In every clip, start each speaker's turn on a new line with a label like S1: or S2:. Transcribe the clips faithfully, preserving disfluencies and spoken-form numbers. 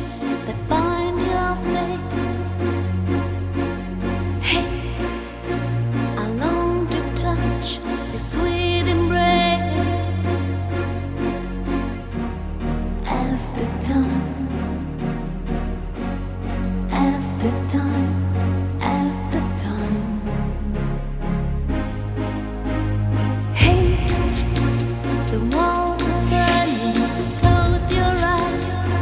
S1: chains that bind your face. Hey, I long to touch your sweet embrace. After time, after time, after time. Hey, the walls are burning, close your eyes.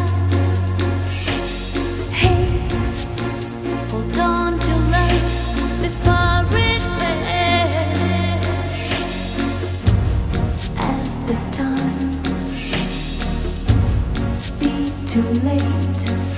S1: Hey, hold on to love before it fades. After time, be too late.